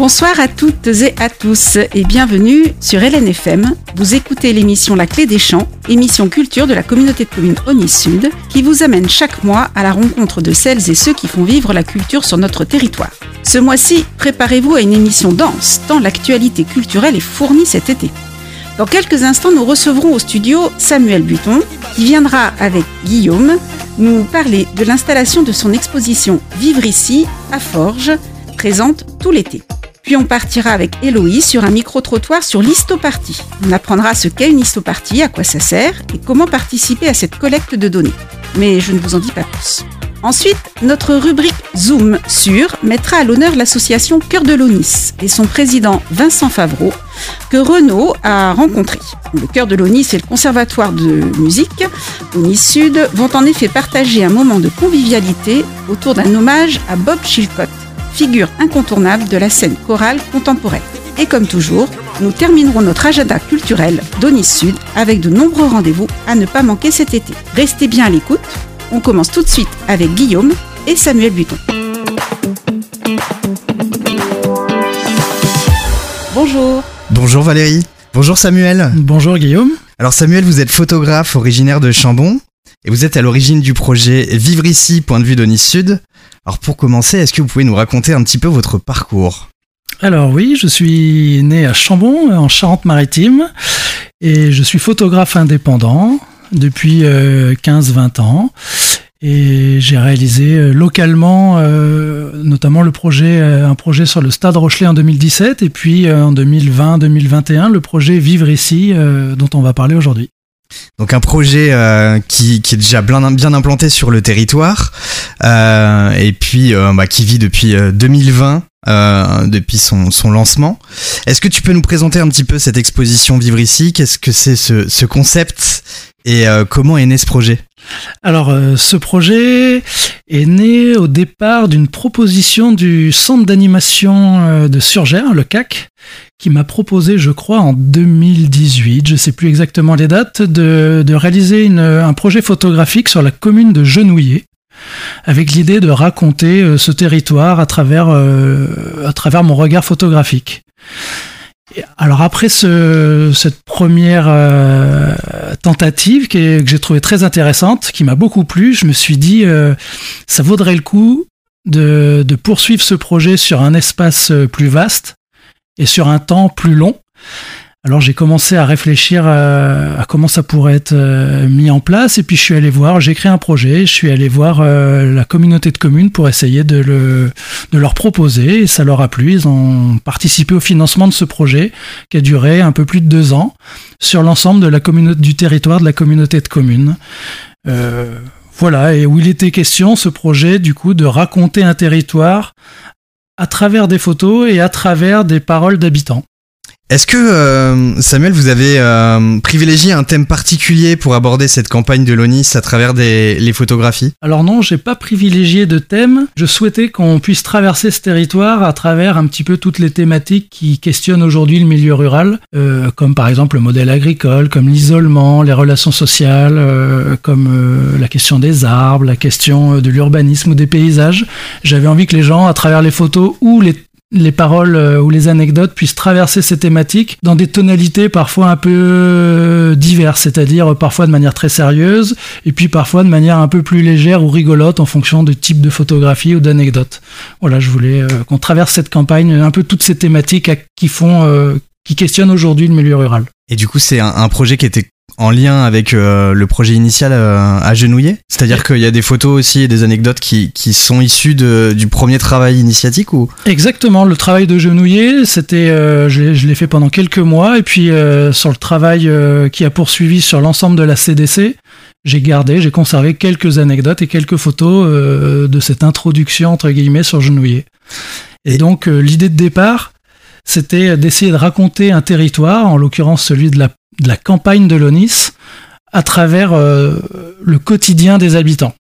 Bonsoir à toutes et à tous et bienvenue sur LNFM. Vous écoutez l'émission La Clé des Champs, émission culture de la communauté de communes Aunis Sud, qui vous amène chaque mois à la rencontre de celles et ceux qui font vivre la culture sur notre territoire. Ce mois-ci, préparez-vous à une émission dense, tant l'actualité culturelle est fournie cet été. Dans quelques instants, nous recevrons au studio Samuel Buton, qui viendra avec Guillaume nous parler de l'installation de son exposition Vivre ici à Forges, présente tout l'été. Puis on partira avec Héloïse sur un micro-trottoir sur l'histopartie. On apprendra ce qu'est une histopartie, à quoi ça sert et comment participer à cette collecte de données. Mais je ne vous en dis pas plus. Ensuite, notre rubrique Zoom sur mettra à l'honneur l'association Cœur de l'Aunis et son président Vincent Favreau, que Renaud a rencontré. Le Cœur de l'Aunis et le Conservatoire de musique Aunis Sud vont en effet partager un moment de convivialité autour d'un hommage à Bob Chilcott, figure incontournable de la scène chorale contemporaine. Et comme toujours, nous terminerons notre agenda culturel d'Aunis Sud avec de nombreux rendez-vous à ne pas manquer cet été. Restez bien à l'écoute. On commence tout de suite avec Guillaume et Samuel Buton. Bonjour. Bonjour Valérie. Bonjour Samuel. Bonjour Guillaume. Alors Samuel, vous êtes photographe originaire de Chambon et vous êtes à l'origine du projet Vivre ici, point de vue d'Aunis Sud. Alors pour commencer, est-ce que vous pouvez nous raconter un petit peu votre parcours ? Alors oui, je suis né à Chambon, en Charente-Maritime, et je suis photographe indépendant depuis 15-20 ans. Et j'ai réalisé localement, notamment un projet sur le Stade Rochelet en 2017, et puis en 2020-2021, le projet Vivre ici, dont on va parler aujourd'hui. Donc un projet qui est déjà bien implanté sur le territoire, et puis qui vit depuis 2020, depuis son lancement. Est-ce que tu peux nous présenter un petit peu cette exposition Vivre ici ? Qu'est-ce que c'est ce concept et comment est né ce projet ? Alors, ce projet est né au départ d'une proposition du centre d'animation de Surgères, le CAC, qui m'a proposé, je crois, en 2018, je ne sais plus exactement les dates, de réaliser un projet photographique sur la commune de Genouillé, avec l'idée de raconter ce territoire à travers mon regard photographique. Alors après cette première tentative que j'ai trouvée très intéressante, qui m'a beaucoup plu, je me suis dit ça vaudrait le coup de poursuivre ce projet sur un espace plus vaste et sur un temps plus long. Alors j'ai commencé à réfléchir à comment ça pourrait être mis en place, et puis j'ai créé un projet, je suis allé voir la communauté de communes pour essayer de leur proposer, et ça leur a plu. Ils ont participé au financement de ce projet qui a duré un peu plus de 2 ans sur l'ensemble de du territoire de la communauté de communes. Voilà, et où il était question, ce projet, du coup, de raconter un territoire à travers des photos et à travers des paroles d'habitants. Est-ce que, Samuel, vous avez privilégié un thème particulier pour aborder cette campagne de l'Aunis à travers les photographies ? Alors non, j'ai pas privilégié de thème. Je souhaitais qu'on puisse traverser ce territoire à travers un petit peu toutes les thématiques qui questionnent aujourd'hui le milieu rural, comme par exemple le modèle agricole, comme l'isolement, les relations sociales, comme la question des arbres, la question de l'urbanisme ou des paysages. J'avais envie que les gens, à travers les photos ou les paroles ou les anecdotes puissent traverser ces thématiques dans des tonalités parfois un peu diverses, c'est-à-dire parfois de manière très sérieuse et puis parfois de manière un peu plus légère ou rigolote en fonction du type de photographie ou d'anecdote. Voilà, je voulais qu'on traverse cette campagne, un peu toutes ces thématiques qui questionnent aujourd'hui le milieu rural. Et du coup, c'est un projet qui était en lien avec le projet initial à Genouillé ? C'est-à-dire qu'il y a des photos aussi et des anecdotes qui sont issues du premier travail initiatique ou ? Exactement, le travail de Genouillé, c'était, je l'ai fait pendant quelques mois, et puis sur le travail qui a poursuivi sur l'ensemble de la CDC, j'ai conservé quelques anecdotes et quelques photos de cette introduction entre guillemets sur Genouillé. Et donc l'idée de départ, c'était d'essayer de raconter un territoire, en l'occurrence celui de la campagne de l'Aunis, à travers le quotidien des habitants.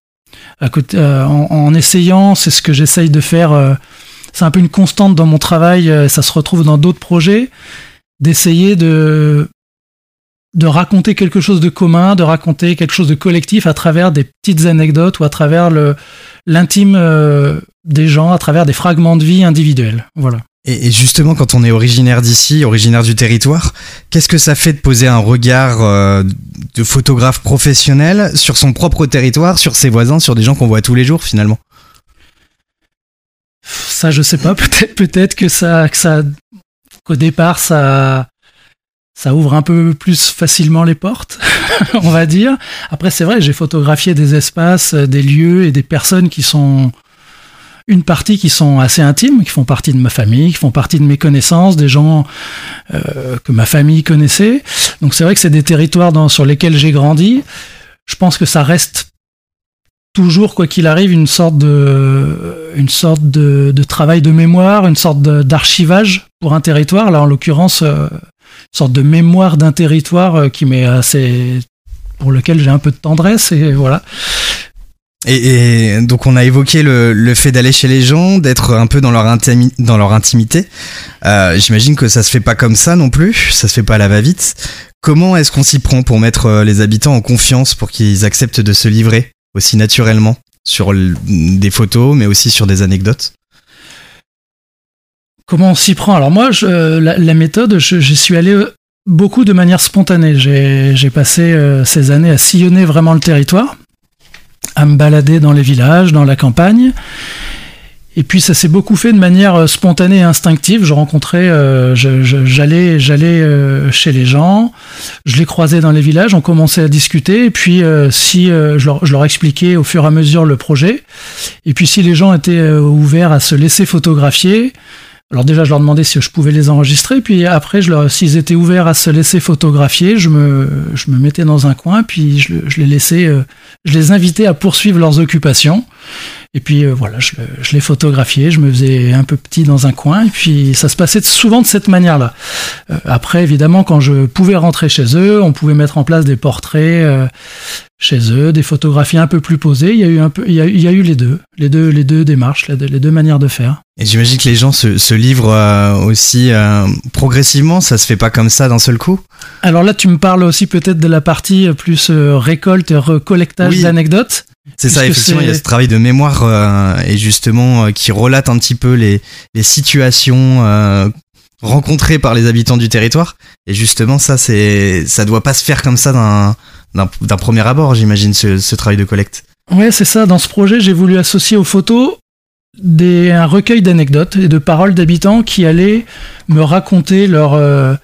En essayant, c'est ce que j'essaye de faire, c'est un peu une constante dans mon travail, ça se retrouve dans d'autres projets, d'essayer de raconter quelque chose de commun, de raconter quelque chose de collectif à travers des petites anecdotes ou à travers l'intime des gens, à travers des fragments de vie individuels. Voilà. Et justement, quand on est originaire d'ici, originaire du territoire, qu'est-ce que ça fait de poser un regard de photographe professionnel sur son propre territoire, sur ses voisins, sur des gens qu'on voit tous les jours finalement? Ça, je sais pas. Peut-être qu'au départ, ça ouvre un peu plus facilement les portes, on va dire. Après, c'est vrai, j'ai photographié des espaces, des lieux et des personnes qui sont une partie qui sont assez intimes, qui font partie de ma famille, qui font partie de mes connaissances, des gens que ma famille connaissait. Donc c'est vrai que c'est des territoires sur lesquels j'ai grandi. Je pense que ça reste toujours, quoi qu'il arrive, une sorte de travail de mémoire, une sorte d'archivage pour un territoire. Là, en l'occurrence, une sorte de mémoire d'un territoire qui m'est assez, pour lequel j'ai un peu de tendresse, et voilà. Et donc on a évoqué le fait d'aller chez les gens, d'être un peu dans leur intimité. J'imagine que ça se fait pas comme ça non plus, ça se fait pas à la va-vite. Comment est-ce qu'on s'y prend pour mettre les habitants en confiance, pour qu'ils acceptent de se livrer aussi naturellement sur des photos, mais aussi sur des anecdotes? Comment on s'y prend? Alors moi, la méthode, j'y suis allé beaucoup de manière spontanée. J'ai passé ces années à sillonner vraiment le territoire, à me balader dans les villages, dans la campagne. Et puis ça s'est beaucoup fait de manière spontanée et instinctive. Je rencontrais, j'allais chez les gens, je les croisais dans les villages, on commençait à discuter, et puis je leur expliquais au fur et à mesure le projet. Et puis si les gens étaient ouverts à se laisser photographier, alors déjà je leur demandais si je pouvais les enregistrer, puis après s'ils étaient ouverts à se laisser photographier, je me mettais dans un coin, puis je les invitais à poursuivre leurs occupations. Et puis voilà, je les photographiais, je me faisais un peu petit dans un coin, et puis ça se passait souvent de cette manière-là. Après, évidemment, quand je pouvais rentrer chez eux, on pouvait mettre en place des portraits chez eux, des photographies un peu plus posées. Il y a eu les deux démarches, les deux manières de faire. Et j'imagine que les gens se livrent aussi progressivement, ça se fait pas comme ça d'un seul coup? Alors là, tu me parles aussi peut-être de la partie plus récolte et recollectage d'anecdotes. C'est ça, effectivement, il y a ce travail de mémoire et justement qui relate un petit peu les situations rencontrées par les habitants du territoire. Et justement, ça doit pas se faire comme ça d'un premier abord, j'imagine, ce travail de collecte. Ouais, c'est ça. Dans ce projet, j'ai voulu associer aux photos un recueil d'anecdotes et de paroles d'habitants qui allaient me raconter leur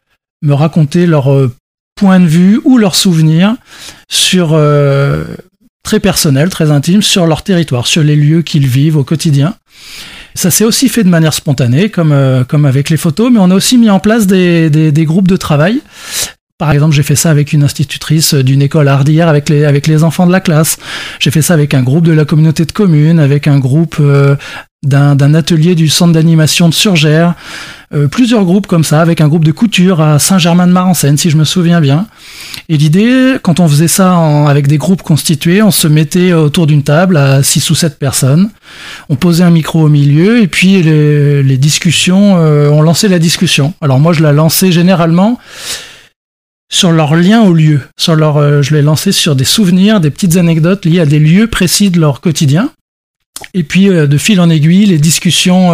point de vue ou leurs souvenirs sur très personnel, très intime, sur leur territoire, sur les lieux qu'ils vivent au quotidien. Ça s'est aussi fait de manière spontanée, comme avec les photos, mais on a aussi mis en place des groupes de travail. Par exemple, j'ai fait ça avec une institutrice d'une école Hardière avec les enfants de la classe. J'ai fait ça avec un groupe de la communauté de communes, avec un groupe d'un atelier du centre d'animation de Surgères. Plusieurs groupes comme ça, avec un groupe de couture à Saint-Germain-de-Mar-en-Seine, si je me souviens bien. Et l'idée, quand on faisait ça avec des groupes constitués, on se mettait autour d'une table à 6 ou 7 personnes. On posait un micro au milieu, et puis les discussions, on lançait la discussion. Alors moi, je la lançais généralement sur leur lien au lieu. Je l'ai lancé sur des souvenirs, des petites anecdotes liées à des lieux précis de leur quotidien. Et puis, de fil en aiguille, les discussions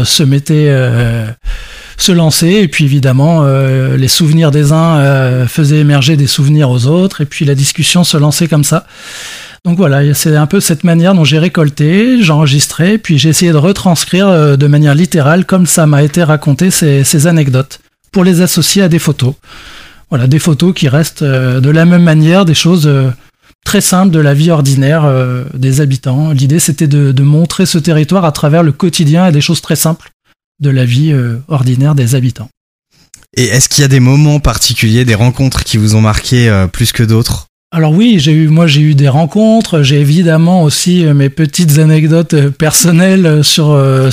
se lançaient. Et puis, évidemment, les souvenirs des uns faisaient émerger des souvenirs aux autres. Et puis, la discussion se lançait comme ça. Donc voilà, c'est un peu cette manière dont j'ai récolté, j'enregistrais, puis j'ai essayé de retranscrire de manière littérale, comme ça m'a été raconté, ces anecdotes, pour les associer à des photos. Voilà, des photos qui restent de la même manière, des choses très simples de la vie ordinaire des habitants. L'idée, c'était de montrer ce territoire à travers le quotidien et des choses très simples de la vie ordinaire des habitants. Et est-ce qu'il y a des moments particuliers, des rencontres qui vous ont marqué plus que d'autres? Alors oui, j'ai eu des rencontres, j'ai évidemment aussi mes petites anecdotes personnelles sur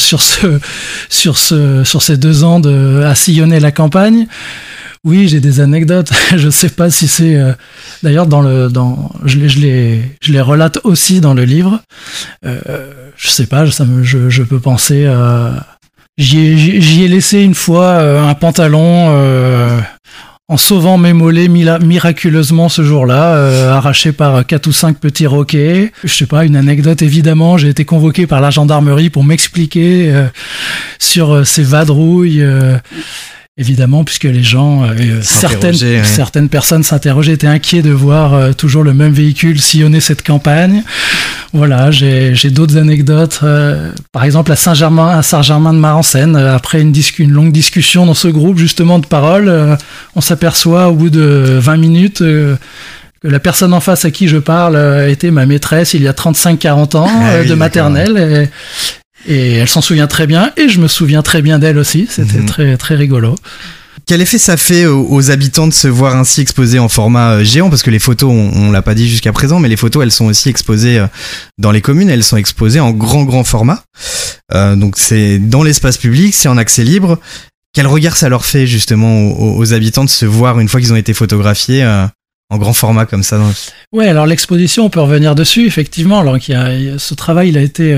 ces 2 ans à sillonner la campagne. Oui, j'ai des anecdotes. Je sais pas si c'est d'ailleurs je les relate aussi dans le livre. Je sais pas, je peux penser j'y ai laissé une fois un pantalon en sauvant mes mollets miraculeusement ce jour-là, arrachés par 4 ou 5 petits roquets. Je sais pas, une anecdote évidemment, j'ai été convoqué par la gendarmerie pour m'expliquer sur ces vadrouilles. Évidemment, puisque les gens, certaines personnes s'interrogeaient, étaient inquiets de voir toujours le même véhicule sillonner cette campagne. Voilà, j'ai d'autres anecdotes. Par exemple, à Saint-Germain-de-Marencennes, après une longue discussion dans ce groupe, justement, de paroles, on s'aperçoit au bout de 20 minutes que la personne en face à qui je parle était ma maîtresse il y a 35-40 ans, de maternelle. Et elle s'en souvient très bien, et je me souviens très bien d'elle aussi. C'était très, très rigolo. Quel effet ça fait aux habitants de se voir ainsi exposés en format géant? Parce que les photos, on l'a pas dit jusqu'à présent, mais les photos, elles sont aussi exposées dans les communes, elles sont exposées en grand format. Donc c'est dans l'espace public, c'est en accès libre. Quel regard ça leur fait justement aux habitants de se voir une fois qu'ils ont été photographiés en grand format comme ça? Ouais, alors l'exposition, on peut revenir dessus, effectivement. Alors ce travail,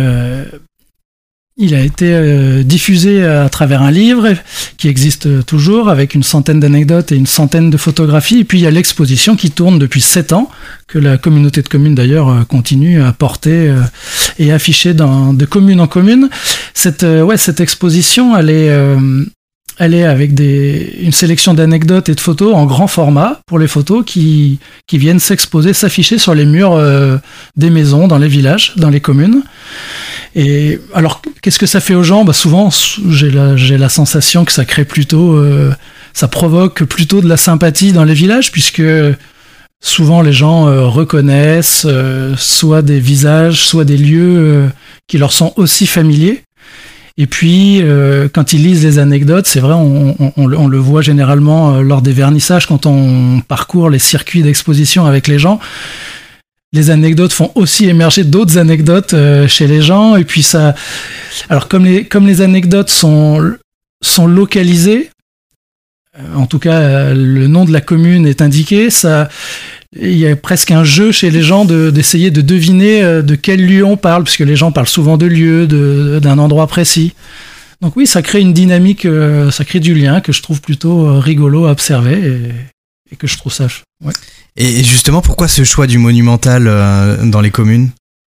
il a été diffusé à travers un livre qui existe toujours, avec une centaine d'anecdotes et une centaine de photographies. Et puis il y a l'exposition qui tourne depuis 7 ans, que la communauté de communes d'ailleurs continue à porter et afficher de commune en commune. Cette exposition, elle est avec une sélection d'anecdotes et de photos en grand format pour les photos qui viennent s'afficher sur les murs des maisons, dans les villages, dans les communes. Et alors, qu'est-ce que ça fait aux gens? Souvent, j'ai la sensation que ça crée plutôt, ça provoque plutôt de la sympathie dans les villages, puisque souvent les gens reconnaissent soit des visages, soit des lieux qui leur sont aussi familiers. Et puis, quand ils lisent les anecdotes, c'est vrai, on le voit généralement lors des vernissages, quand on parcourt les circuits d'exposition avec les gens. Les anecdotes font aussi émerger d'autres anecdotes chez les gens. Et puis ça, alors comme les anecdotes sont localisées, en tout cas le nom de la commune est indiqué, il y a presque un jeu chez les gens d'essayer de deviner de quel lieu on parle, puisque les gens parlent souvent de lieux, d'un endroit précis. Donc oui, ça crée une dynamique, ça crée du lien que je trouve plutôt rigolo à observer et que je trouve ça. Ouais. Et justement, pourquoi ce choix du monumental dans les communes?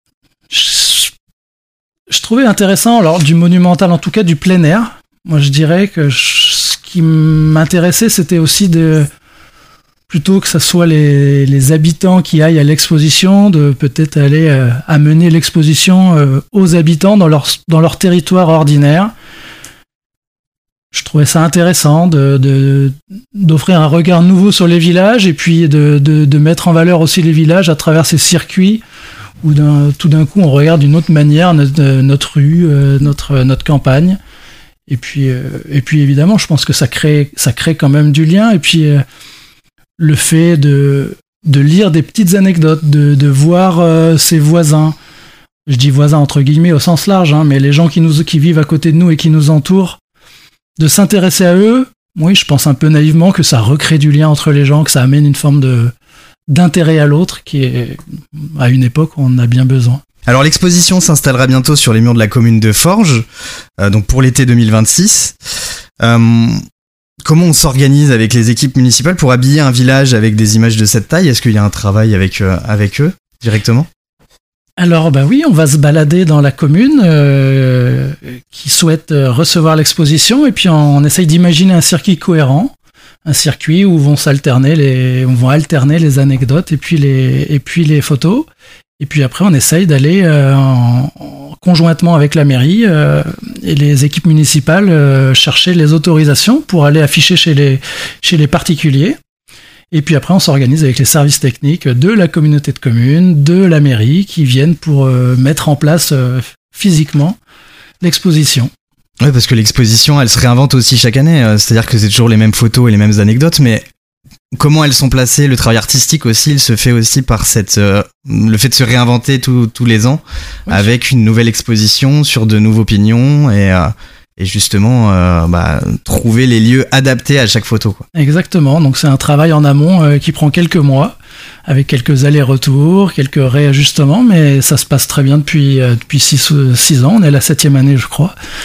Je trouvais intéressant, alors du monumental, en tout cas du plein air. Moi, je dirais que ce qui m'intéressait, c'était aussi plutôt que ce soit les habitants qui aillent à l'exposition, de peut-être aller amener l'exposition aux habitants dans leur territoire ordinaire. Je trouvais ça intéressant d'offrir un regard nouveau sur les villages, et puis de mettre en valeur aussi les villages à travers ces circuits où tout d'un coup on regarde d'une autre manière notre rue, notre campagne. Et puis évidemment, je pense que ça crée quand même du lien. Et puis le fait de lire des petites anecdotes, de voir ses voisins. Je dis voisins entre guillemets au sens large, mais les gens qui vivent à côté de nous et qui nous entourent, de s'intéresser à eux, oui, je pense un peu naïvement que ça recrée du lien entre les gens, que ça amène une forme d'intérêt à l'autre qui est, à une époque, on en a bien besoin. Alors l'exposition s'installera bientôt sur les murs de la commune de Forges, donc pour l'été 2026. Comment on s'organise avec les équipes municipales pour habiller un village avec des images de cette taille? Est-ce qu'il y a un travail avec eux directement? Alors oui, on va se balader dans la commune qui souhaite recevoir l'exposition, et puis on essaye d'imaginer un circuit cohérent, un circuit où vont alterner les anecdotes et puis les photos. Et puis après, on essaye d'aller conjointement avec la mairie et les équipes municipales chercher les autorisations pour aller afficher chez les particuliers. Et puis après, on s'organise avec les services techniques de la communauté de communes, de la mairie, qui viennent pour mettre en place physiquement l'exposition. Oui, parce que l'exposition, elle se réinvente aussi chaque année. C'est-à-dire que c'est toujours les mêmes photos et les mêmes anecdotes, mais comment elles sont placées, le travail artistique aussi, il se fait aussi par le fait de se réinventer tous les ans, oui, avec une nouvelle exposition sur de nouveaux pignons et justement trouver les lieux adaptés à chaque photo, quoi. Exactement, donc c'est un travail en amont qui prend quelques mois, avec quelques allers-retours, quelques réajustements, mais ça se passe très bien depuis 6 ans, on est à la 7e année je crois,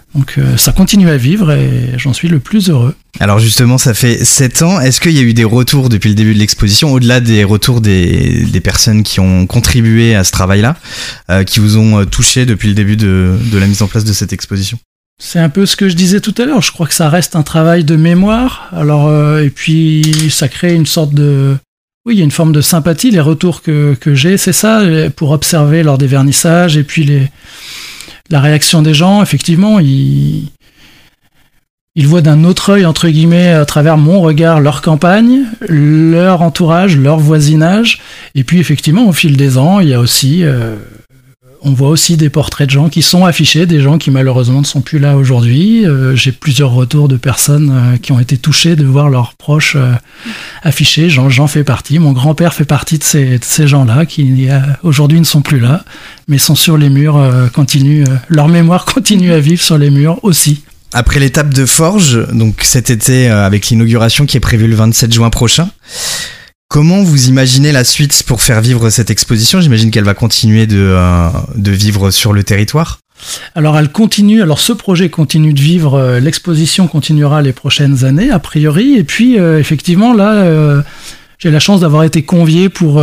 Donc ça continue à vivre et j'en suis le plus heureux. Alors justement, ça fait 7 ans. Est-ce qu'il y a eu des retours depuis le début de l'exposition, au-delà des retours des personnes qui ont contribué à ce travail-là, qui vous ont touché depuis le début de la mise en place de cette exposition ? C'est un peu ce que je disais tout à l'heure. Je crois que ça reste un travail de mémoire. Alors et puis ça crée une sorte de... Oui, il y a une forme de sympathie. Les retours que j'ai, c'est ça, pour observer lors des vernissages et puis la réaction des gens. Effectivement, ils voient d'un autre œil, entre guillemets, à travers mon regard, leur campagne, leur entourage, leur voisinage. Et puis effectivement, au fil des ans, il y a aussi... on voit aussi des portraits de gens qui sont affichés, des gens qui malheureusement ne sont plus là aujourd'hui. J'ai plusieurs retours de personnes qui ont été touchées de voir leurs proches affichés. J'en fais partie. Mon grand-père fait partie de ces gens-là qui aujourd'hui ne sont plus là, mais sont sur les murs, leur mémoire continue à vivre sur les murs aussi. Après l'étape de Forges, donc cet été avec l'inauguration qui est prévue le 27 juin prochain, comment vous imaginez la suite pour faire vivre cette exposition ? J'imagine qu'elle va continuer de vivre sur le territoire. Alors elle continue, ce projet continue de vivre, l'exposition continuera les prochaines années a priori, et puis effectivement là j'ai la chance d'avoir été convié pour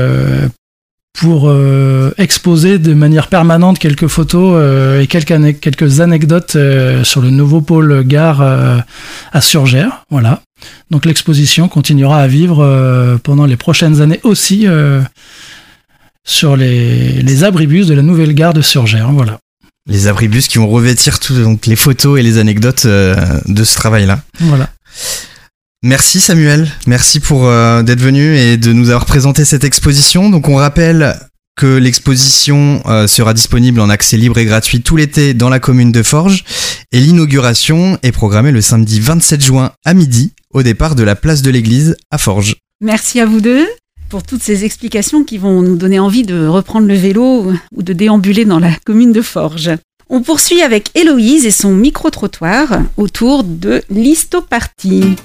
exposer de manière permanente quelques photos et quelques anecdotes sur le nouveau pôle gare à Surgères, voilà. Donc l'exposition continuera à vivre pendant les prochaines années aussi sur les abribus de la nouvelle gare de Surgères, voilà. Les abribus qui vont revêtir donc les photos et les anecdotes de ce travail-là. Voilà. Merci Samuel, merci pour d'être venu et de nous avoir présenté cette exposition. Donc on rappelle que l'exposition sera disponible en accès libre et gratuit tout l'été dans la commune de Forges et l'inauguration est programmée le samedi 27 juin à midi au départ de la place de l'église à Forges. Merci à vous deux pour toutes ces explications qui vont nous donner envie de reprendre le vélo ou de déambuler dans la commune de Forges. On poursuit avec Héloïse et son micro-trottoir autour de l'histopartie.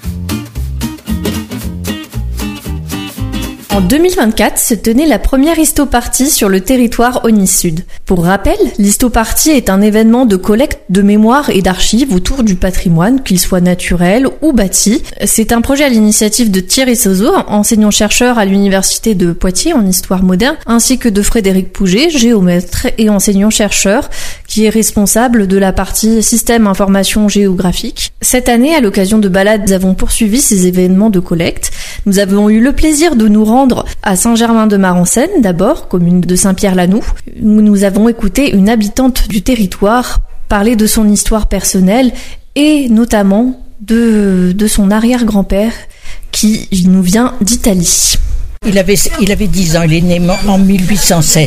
En 2024 se tenait la première histopartie sur le territoire Onis-Sud. Pour rappel, l'histopartie est un événement de collecte de mémoire et d'archives autour du patrimoine, qu'il soit naturel ou bâti. C'est un projet à l'initiative de Thierry Sozo, enseignant-chercheur à l'université de Poitiers en histoire moderne, ainsi que de Frédéric Pouget, géomètre et enseignant-chercheur, qui est responsable de la partie système information géographique. Cette année, à l'occasion de balades, nous avons poursuivi ces événements de collecte. Nous avons eu le plaisir de nous rendre à Saint-Germain-de-Marencennes, d'abord, commune de Saint-Pierre-Lanou, où nous avons écouté une habitante du territoire parler de son histoire personnelle et notamment de son arrière-grand-père qui nous vient d'Italie. Il avait 10 ans, il est né en 1807.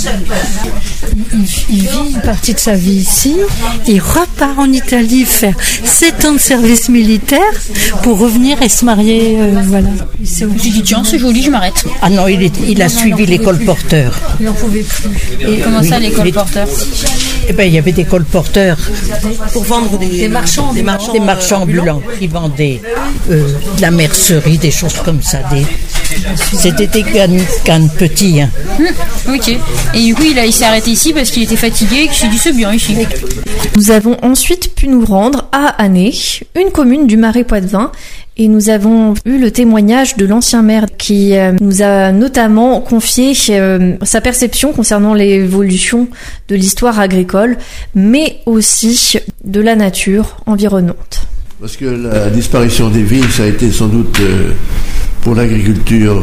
Il vit une partie de sa vie ici, il repart en Italie faire 7 ans de service militaire pour revenir et se marier, voilà. J'ai dit tiens, c'est joli, je m'arrête. Ah non, il a suivi l'école porteur. Il n'en pouvait plus. Et comment ça, l'école porteur ? Eh ben, il y avait des colporteurs Pour vendre des marchands ambulants qui vendaient de la mercerie, des choses comme ça. C'était des cannes petits. Hein. Ok. Et du coup, il s'est arrêté ici parce qu'il était fatigué et qu'il s'est dit c'est bien ici. Nous avons ensuite pu nous rendre à Année, une commune du Marais Poitevin, et nous avons eu le témoignage de l'ancien maire qui nous a notamment confié sa perception concernant l'évolution de l'histoire agricole, mais aussi de la nature environnante. Parce que la disparition des villes, ça a été sans doute pour l'agriculture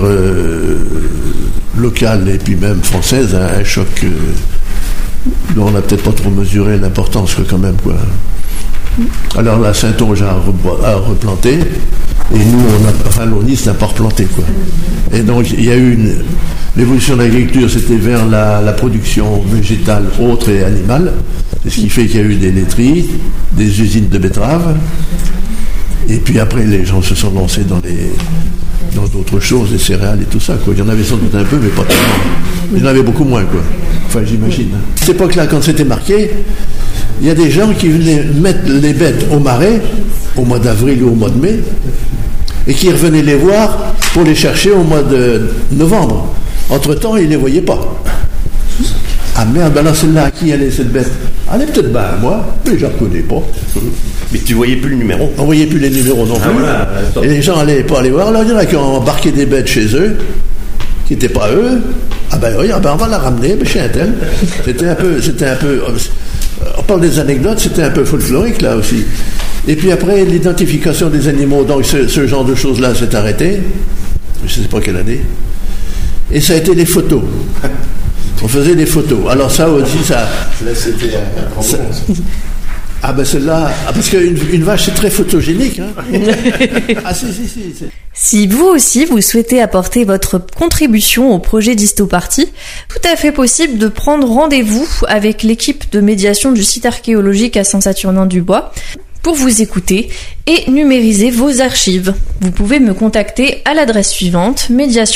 locale et puis même française un choc dont on n'a peut-être pas trop mesuré l'importance quand même, quoi. Alors la Saintonge a replanté et nous l'Onis n'a pas replanté, quoi. Et donc il y a eu l'évolution de l'agriculture, c'était vers la production végétale, autre et animale. C'est ce qui fait qu'il y a eu des laiteries, des usines de betteraves. Et puis après les gens se sont lancés dans d'autres choses, des céréales et tout ça, quoi. Il y en avait sans doute un peu, mais pas tellement. Il y en avait beaucoup moins, quoi. Enfin, j'imagine. À cette époque-là, quand c'était marqué, il y a des gens qui venaient mettre les bêtes au marais, au mois d'avril ou au mois de mai, et qui revenaient les voir pour les chercher au mois de novembre. Entre-temps, ils ne les voyaient pas. Ah merde, ben là, celle-là, à qui allait cette bête ? Elle est peut-être bas à moi, mais je ne reconnais pas. Mais tu voyais plus le numéro. On voyait plus les numéros non plus. Voilà. Et les gens n'allaient pas aller voir. Alors il y en a qui ont embarqué des bêtes chez eux, qui n'étaient pas eux. Ah ben oui, on va la ramener chez un tel. C'était un peu. On parle des anecdotes, c'était un peu folklorique là aussi. Et puis après, l'identification des animaux, donc ce genre de choses-là s'est arrêté. Je ne sais pas quelle année. Et ça a été les photos. On faisait des photos. Alors ça aussi, ça... Là, c'était un grand moment. Ah ben celle-là... Ah, parce qu'une vache, c'est très photogénique. Hein. Ah si. Si vous aussi, vous souhaitez apporter votre contribution au projet d'Histoparty, tout à fait possible de prendre rendez-vous avec l'équipe de médiation du site archéologique à Saint-Saturnin-du-Bois pour vous écouter et numériser vos archives. Vous pouvez me contacter à l'adresse suivante,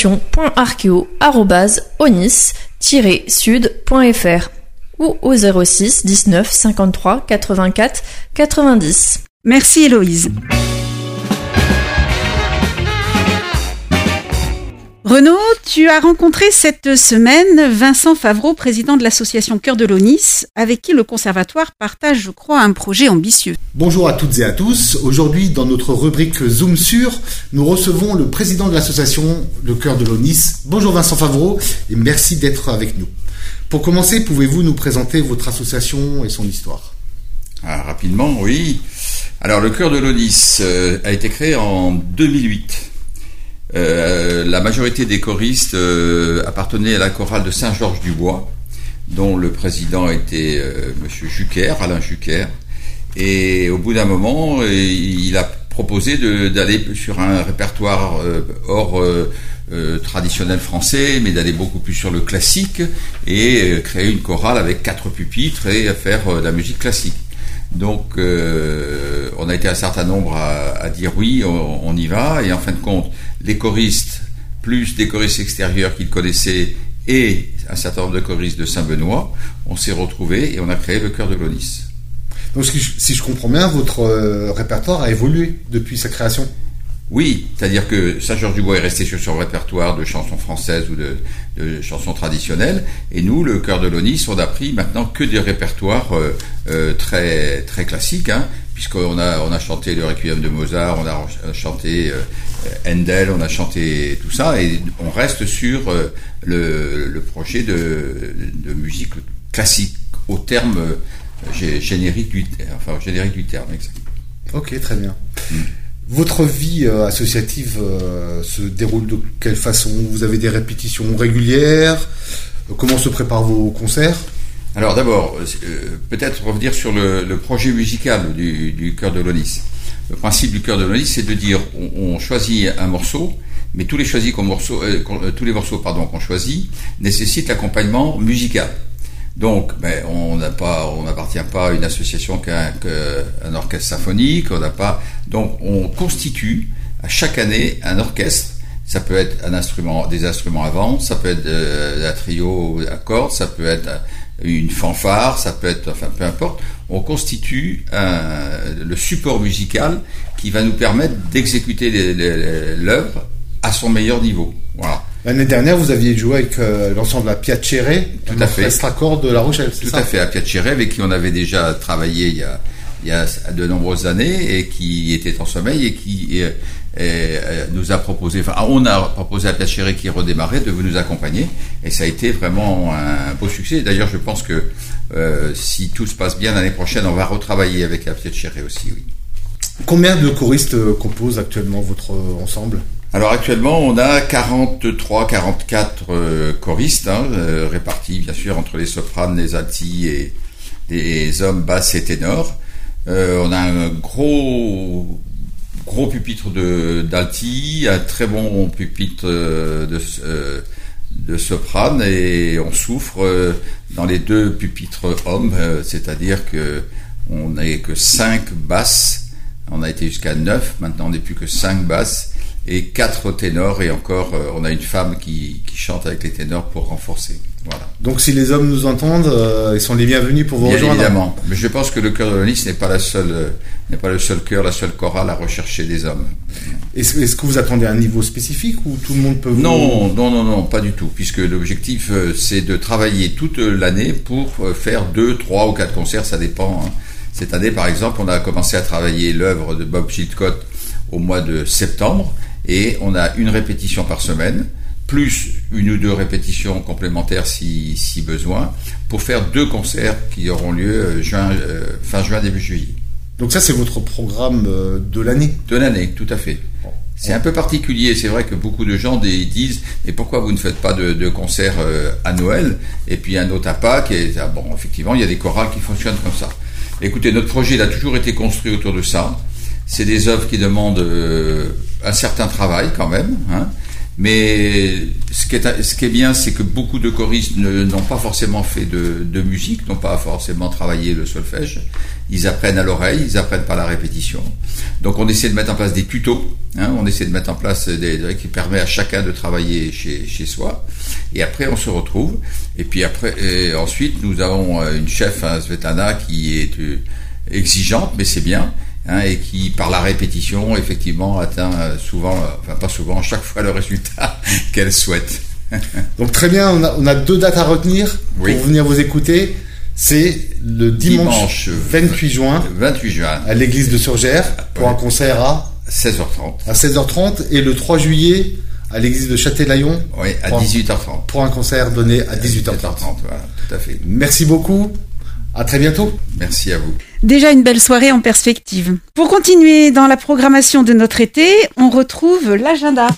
médiation.archéo@onis-sud.fr ou au 06 19 53 84 90. Merci Héloïse. Renaud, tu as rencontré cette semaine Vincent Favreau, président de l'association Cœur de l'Aunis, avec qui le conservatoire partage, je crois, un projet ambitieux. Bonjour à toutes et à tous. Aujourd'hui, dans notre rubrique Zoom sur, nous recevons le président de l'association Le Cœur de l'Aunis. Bonjour Vincent Favreau et merci d'être avec nous. Pour commencer, pouvez-vous nous présenter votre association et son histoire ? Rapidement, oui. Alors, le Cœur de l'Aunis a été créé en 2008. La majorité des choristes appartenaient à la chorale de Saint-Georges-du-Bois, dont le président était Monsieur Jucker, Alain Jucker. Et au bout d'un moment, il a proposé d'aller sur un répertoire hors traditionnel français, mais d'aller beaucoup plus sur le classique et créer une chorale avec 4 pupitres et faire de la musique classique. Donc on a été un certain nombre à dire oui, on y va, et en fin de compte, les choristes, plus des choristes extérieurs qu'ils connaissaient et un certain nombre de choristes de Saint-Benoît, on s'est retrouvés et on a créé le Cœur de l'Aunis. Donc si je comprends bien, votre répertoire a évolué depuis sa création ? Oui, c'est-à-dire que Saint-Georges-du-Bois est resté sur son répertoire de chansons françaises ou de chansons traditionnelles, et nous, le Cœur de l'Aunis, on a pris maintenant que des répertoires très très classiques, hein, puisqu'on a chanté le Requiem de Mozart, on a chanté Handel, on a chanté tout ça, et on reste sur le projet de musique classique au terme générique du terme, exact. Ok, très bien. Votre vie associative se déroule de quelle façon ? Vous avez des répétitions régulières ? Comment se préparent vos concerts ? Alors d'abord, peut-être revenir sur le projet musical du Cœur de l'Aunis. Le principe du Cœur de l'Aunis, c'est de dire on choisit un morceau, mais tous les morceaux qu'on choisit nécessitent l'accompagnement musical. Donc, on n'appartient pas à une association qu'un orchestre symphonique, donc on constitue à chaque année un orchestre. Ça peut être des instruments à vent, ça peut être un trio à cordes, ça peut être une fanfare, ça peut être, peu importe. On constitue le support musical qui va nous permettre d'exécuter l'œuvre à son meilleur niveau. Voilà. L'année dernière, vous aviez joué avec l'ensemble à Piacere, un orchestre à cordes de La Rochelle. Tout à fait, à Piacere, avec qui on avait déjà travaillé il y a de nombreuses années, et qui était en sommeil et qui nous a proposé, on a proposé à Piacere, qui redémarrait, de nous accompagner, et ça a été vraiment un beau succès. D'ailleurs, je pense que si tout se passe bien l'année prochaine, on va retravailler avec la Piacere aussi, oui. Combien de choristes composent actuellement votre ensemble ? Alors actuellement, on a 44 choristes, répartis bien sûr entre les sopranes, les altis et les hommes basses et ténors. On a un gros pupitre d'alti, un très bon pupitre de soprane, et on souffre dans les 2 pupitres hommes, c'est-à-dire que on n'est que 5 basses. On a été jusqu'à 9, maintenant on n'est plus que 5 basses et 4 ténors, et encore, on a une femme qui chante avec les ténors pour renforcer. Voilà. Donc si les hommes nous entendent, ils sont les bienvenus pour vous rejoindre. Évidemment, mais je pense que le chœur de l'Onis n'est pas le seul chœur, la seule chorale à rechercher des hommes. Est-ce que vous attendez un niveau spécifique ou tout le monde peut vous... Non, pas du tout, puisque l'objectif c'est de travailler toute l'année pour faire 2, 3 ou 4 concerts, ça dépend. Hein. Cette année par exemple, on a commencé à travailler l'œuvre de Bob Chilcott au mois de septembre, et on a une répétition par semaine, plus 1 ou 2 répétitions complémentaires si besoin, pour faire 2 concerts qui auront lieu fin juin, début juillet. Donc ça, c'est votre programme de l'année ? De l'année, tout à fait. C'est un peu particulier, c'est vrai que beaucoup de gens disent « Mais pourquoi vous ne faites pas de concert à Noël et puis un autre à Pâques ?» Bon, effectivement, il y a des chorales qui fonctionnent comme ça. Écoutez, notre projet il a toujours été construit autour de ça. C'est des œuvres qui demandent un certain travail quand même, hein. Mais ce qui est bien, c'est que beaucoup de choristes n'ont pas forcément fait de musique, n'ont pas forcément travaillé le solfège. Ils apprennent à l'oreille, ils apprennent par la répétition. Donc on essaie de mettre en place des tutos, hein, on essaie de mettre en place qui permet à chacun de travailler chez soi. Et après on se retrouve. Et puis ensuite nous avons une chef, Svetlana, qui est exigeante, mais c'est bien. Hein, et qui, par la répétition, effectivement, atteint pas souvent, chaque fois le résultat qu'elle souhaite. Donc très bien, on a 2 dates à retenir pour venir vous écouter. C'est le dimanche 28 juin à l'église de Surgères pour un concert à 16h30. À 16h30 et le 3 juillet à l'église de Châtelaillon à 18h30. Pour un concert donné à 18h30. Voilà, tout à fait. Merci beaucoup. À très bientôt. Merci à vous. Déjà une belle soirée en perspective. Pour continuer dans la programmation de notre été, on retrouve l'agenda.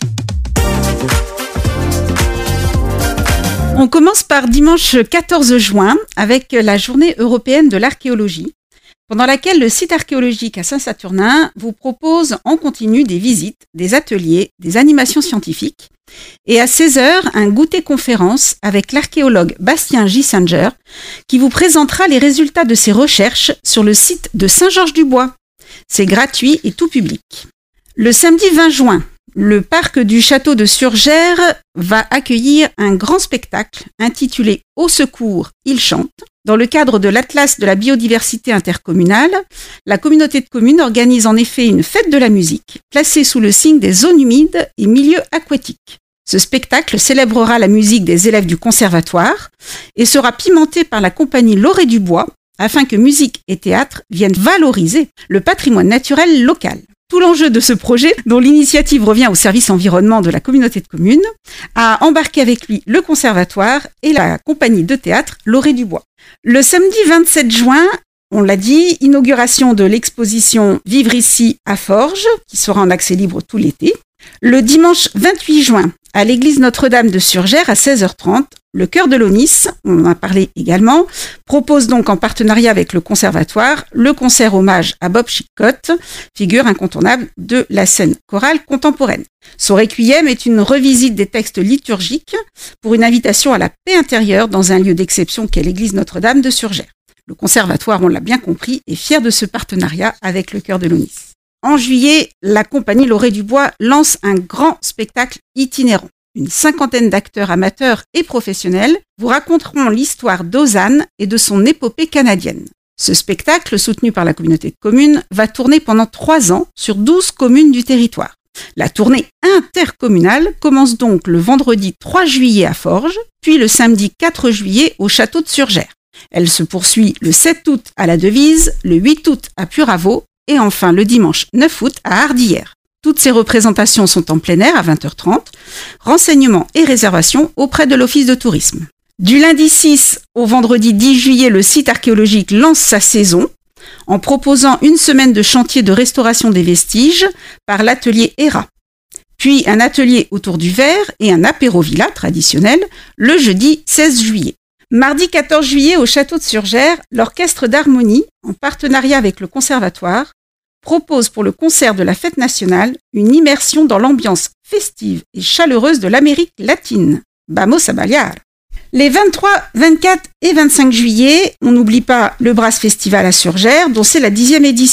On commence par dimanche 14 juin avec la journée européenne de l'archéologie, pendant laquelle le site archéologique à Saint-Saturnin vous propose en continu des visites, des ateliers, des animations scientifiques. Et à 16h, un goûter-conférence avec l'archéologue Bastien Gissinger qui vous présentera les résultats de ses recherches sur le site de Saint-Georges-du-Bois. C'est gratuit et tout public. Le samedi 20 juin, le parc du château de Surgères va accueillir un grand spectacle intitulé « Au secours, il chante ». Dans le cadre de l'Atlas de la biodiversité intercommunale, la communauté de communes organise en effet une fête de la musique, placée sous le signe des zones humides et milieux aquatiques. Ce spectacle célébrera la musique des élèves du conservatoire et sera pimenté par la compagnie L'Orée du Bois, afin que musique et théâtre viennent valoriser le patrimoine naturel local. Tout l'enjeu de ce projet, dont l'initiative revient au service environnement de la communauté de communes, a embarqué avec lui le conservatoire et la compagnie de théâtre L'Orée du Bois. Le samedi 27 juin, on l'a dit, inauguration de l'exposition Vivre ici à Forges, qui sera en accès libre tout l'été. Le dimanche 28 juin, à l'église Notre-Dame de Surgères à 16h30, le chœur de l'Onis, on en a parlé également, propose donc en partenariat avec le conservatoire le concert hommage à Bob Chilcott, figure incontournable de la scène chorale contemporaine. Son requiem est une revisite des textes liturgiques pour une invitation à la paix intérieure dans un lieu d'exception qu'est l'église Notre-Dame de Surgères. Le conservatoire, on l'a bien compris, est fier de ce partenariat avec le chœur de l'Onis. En juillet, la compagnie L'Orée du Bois lance un grand spectacle itinérant. Une 50aine d'acteurs amateurs et professionnels vous raconteront l'histoire d'Ozanne et de son épopée canadienne. Ce spectacle, soutenu par la communauté de communes, va tourner pendant 3 ans sur 12 communes du territoire. La tournée intercommunale commence donc le vendredi 3 juillet à Forges, puis le samedi 4 juillet au château de Surgères. Elle se poursuit le 7 août à la Devise, le 8 août à Puraveau et enfin le dimanche 9 août à Ardillères. Toutes ces représentations sont en plein air à 20h30. Renseignements et réservations auprès de l'Office de tourisme. Du lundi 6 au vendredi 10 juillet, le site archéologique lance sa saison en proposant une semaine de chantier de restauration des vestiges par l'atelier ERA. Puis un atelier autour du verre et un apéro-villa traditionnel le jeudi 16 juillet. Mardi 14 juillet au château de Surgères, l'orchestre d'harmonie, en partenariat avec le conservatoire, propose pour le concert de la fête nationale une immersion dans l'ambiance festive et chaleureuse de l'Amérique latine. Vamos a bailar! Les 23, 24 et 25 juillet, on n'oublie pas le Brass Festival à Surgères, dont c'est la 10e édition.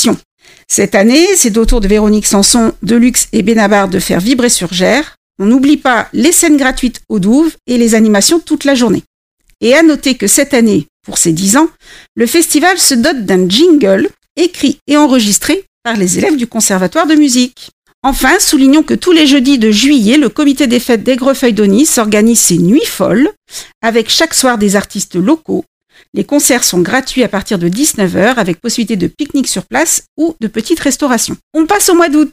Cette année, c'est au tour de Véronique Sanson, Deluxe et Benabar de faire vibrer Surgères. On n'oublie pas les scènes gratuites au Douve et les animations toute la journée. Et à noter que cette année, pour ses 10 ans, le festival se dote d'un jingle écrit et enregistré par les élèves du Conservatoire de musique. Enfin, soulignons que tous les jeudis de juillet, le comité des fêtes d'Aigrefeuille-d'Aunis organise ses nuits folles avec chaque soir des artistes locaux. Les concerts sont gratuits à partir de 19h avec possibilité de pique-nique sur place ou de petites restaurations. On passe au mois d'août.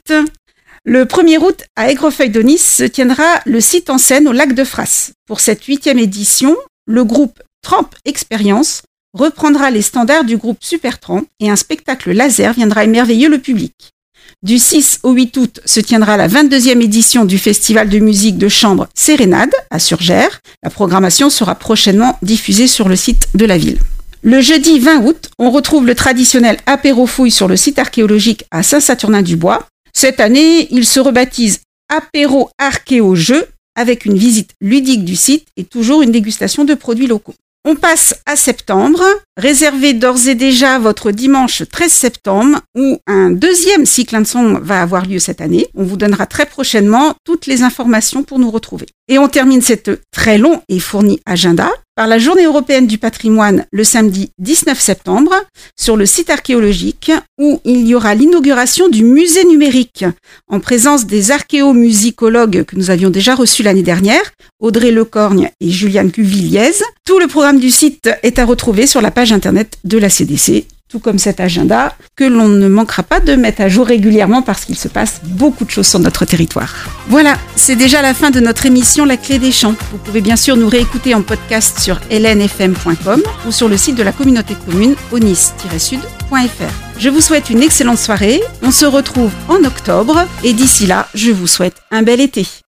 Le 1er août, à Aigrefeuille-d'Aunis, se tiendra le site en scène au lac de Frasse. Pour cette 8e édition, le groupe Tramp Experience reprendra les standards du groupe Supertramp et un spectacle laser viendra émerveiller le public. Du 6 au 8 août se tiendra la 22e édition du festival de musique de chambre Sérénade à Surgères. La programmation sera prochainement diffusée sur le site de la ville. Le jeudi 20 août, on retrouve le traditionnel apéro fouille sur le site archéologique à Saint-Saturnin-du-Bois. Cette année, il se rebaptise Apéro Archéo-Jeu avec une visite ludique du site et toujours une dégustation de produits locaux. On passe à septembre. Réservez d'ores et déjà votre dimanche 13 septembre où un deuxième cycle de son va avoir lieu cette année. On vous donnera très prochainement toutes les informations pour nous retrouver. Et on termine cette très long et fourni agenda par la Journée européenne du patrimoine le samedi 19 septembre sur le site archéologique où il y aura l'inauguration du musée numérique en présence des archéomusicologues que nous avions déjà reçus l'année dernière, Audrey Lecorgne et Juliane Cuvilliez. Tout le programme du site est à retrouver sur la page internet de la CDC, tout comme cet agenda que l'on ne manquera pas de mettre à jour régulièrement parce qu'il se passe beaucoup de choses sur notre territoire. Voilà, c'est déjà la fin de notre émission La Clé des Champs. Vous pouvez bien sûr nous réécouter en podcast sur lnfm.com ou sur le site de la communauté de communes aunis-sud.fr. Je vous souhaite une excellente soirée, on se retrouve en octobre et d'ici là, je vous souhaite un bel été.